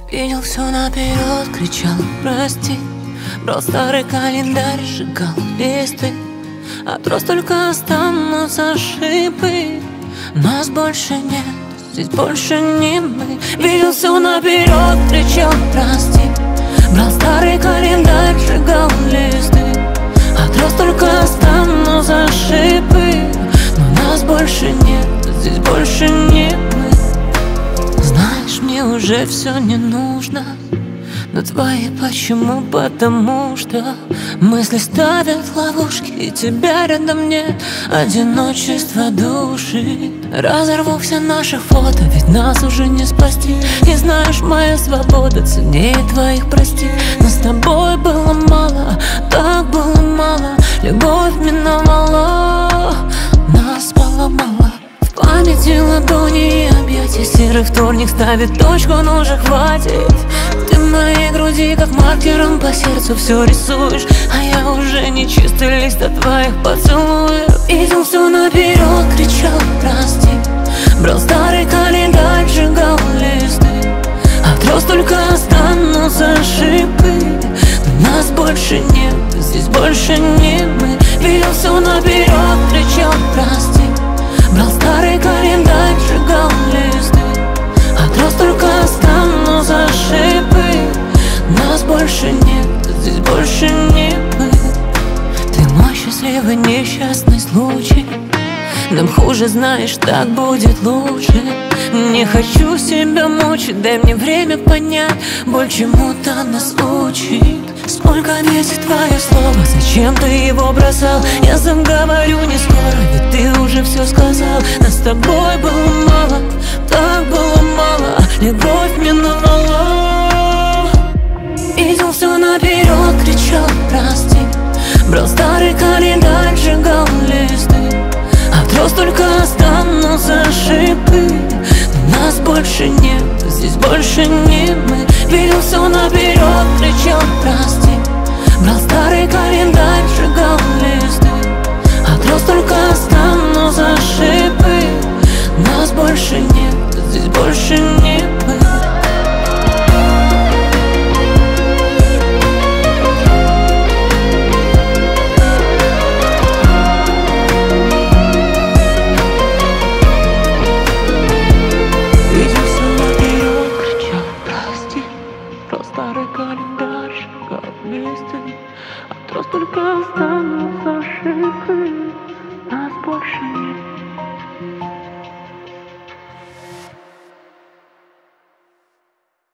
Видел все наперед, кричал прости. Брал старый календарь, сжигал листы. От роз только останутся шипы. Нас больше нет, здесь больше не мы. Видел все наперед, кричал прости. Брал старый календарь, сжигал листы. От роз только останутся шипы. Но нас больше нет, здесь больше не мы. Знаешь, мне уже все не нужно. Но твои почему? Потому что мысли ставят ловушки, и тебя рядом нет. Одиночество душит. Разорву все наши фото, ведь нас уже не спасти. И знаешь, моя свобода ценнее твоих, прости. Нас с тобой было мало, так было мало. Любовь миновала, нас поломала. В памяти ладони и объятия. Серый вторник ставит точку, но уже хватит. Ты в моей груди, как маркером по сердцу все рисуешь. А я уже не чистый лист от твоих поцелуев. Видел все наперед, кричал прости. Брал старый календарь, сжигал листы. От роз только останутся шипы. Но нас больше нет, здесь больше не мы. Видел все наперед, кричал прости. Брал старый календарь, сжигал листы. От роз только останутся шипы. Нас больше нет, здесь больше не мы. Ты мой счастливый несчастный случай. Нам хуже, знаешь, так будет лучше. Не хочу себя мучить, дай мне время понять. Боль чему-то нас учит. Сколько весит твое слово, зачем ты его бросал? Я сам говорю не скоро, ведь ты уже все сказал. Нас с тобой было мало, так было мало. Любовь миновала. Видел все наперед, кричал прости. Брал старый календарь, сжигал листы. От роз только останутся шипы. Но нас больше нет, здесь больше не мы. Видел все наперед, кричал прости. Брал старый календарь, сжигал листы. От роз только останутся шипы. Нас больше нет, здесь больше не мы. Старый календарь, сжигал листы. От роз только останутся шипы. Нас больше нет.